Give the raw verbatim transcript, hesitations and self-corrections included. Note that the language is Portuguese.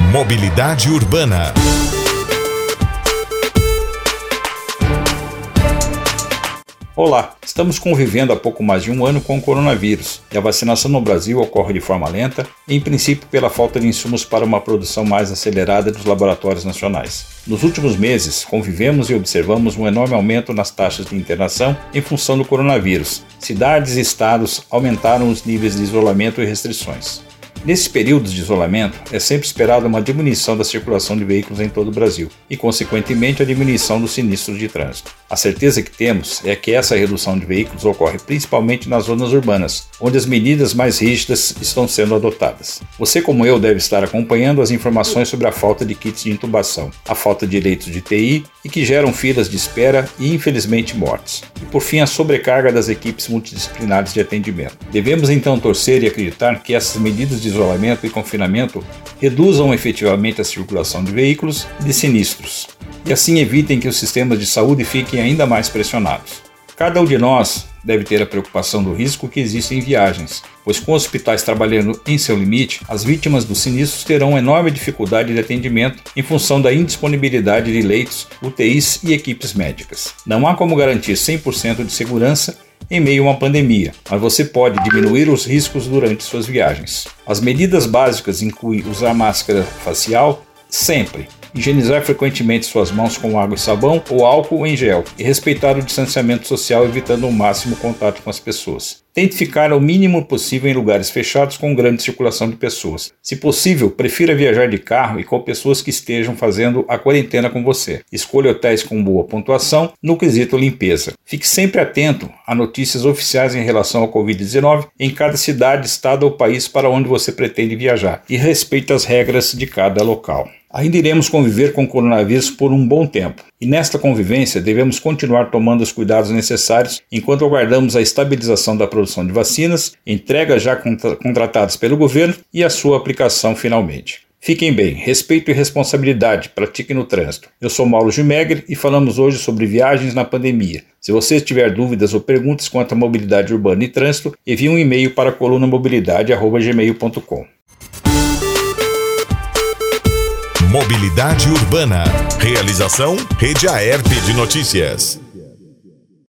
Mobilidade Urbana. Olá, estamos convivendo há pouco mais de um ano com o coronavírus e a vacinação no Brasil ocorre de forma lenta, em princípio pela falta de insumos para uma produção mais acelerada dos laboratórios nacionais. Nos últimos meses, convivemos e observamos um enorme aumento nas taxas de internação em função do coronavírus. Cidades e estados aumentaram os níveis de isolamento e restrições. Nesses períodos de isolamento, é sempre esperada uma diminuição da circulação de veículos em todo o Brasil e, consequentemente, a diminuição dos sinistros de trânsito. A certeza que temos é que essa redução de veículos ocorre principalmente nas zonas urbanas, onde as medidas mais rígidas estão sendo adotadas. Você, como eu, deve estar acompanhando as informações sobre a falta de kits de intubação, a falta de leitos de T I e que geram filas de espera e, infelizmente, mortes. E, por fim, a sobrecarga das equipes multidisciplinares de atendimento. Devemos, então, torcer e acreditar que essas medidas de isolamento e confinamento reduzam efetivamente a circulação de veículos e de sinistros, e assim evitem que os sistemas de saúde fiquem ainda mais pressionados. Cada um de nós deve ter a preocupação do risco que existe em viagens, pois com hospitais trabalhando em seu limite, as vítimas dos sinistros terão enorme dificuldade de atendimento em função da indisponibilidade de leitos, U T Is e equipes médicas. Não há como garantir cem por cento de segurança em meio a uma pandemia, mas você pode diminuir os riscos durante suas viagens. As medidas básicas incluem usar máscara facial sempre, higienizar frequentemente suas mãos com água e sabão ou álcool em gel e respeitar o distanciamento social, evitando ao máximo contato com as pessoas. Tente ficar ao mínimo possível em lugares fechados com grande circulação de pessoas. Se possível, prefira viajar de carro e com pessoas que estejam fazendo a quarentena com você. Escolha hotéis com boa pontuação no quesito limpeza. Fique sempre atento a notícias oficiais em relação ao covid dezenove em cada cidade, estado ou país para onde você pretende viajar e respeite as regras de cada local. Ainda iremos conviver com o coronavírus por um bom tempo, e nesta convivência devemos continuar tomando os cuidados necessários enquanto aguardamos a estabilização da produção de vacinas, entregas já contra- contratadas pelo governo e a sua aplicação finalmente. Fiquem bem, respeito e responsabilidade, pratiquem no trânsito. Eu sou Mauro Gimegler e falamos hoje sobre viagens na pandemia. Se você tiver dúvidas ou perguntas quanto à mobilidade urbana e trânsito, envie um e-mail para coluna mobilidade arroba gmail ponto com. Mobilidade Urbana. Realização Rede Aerp de Notícias.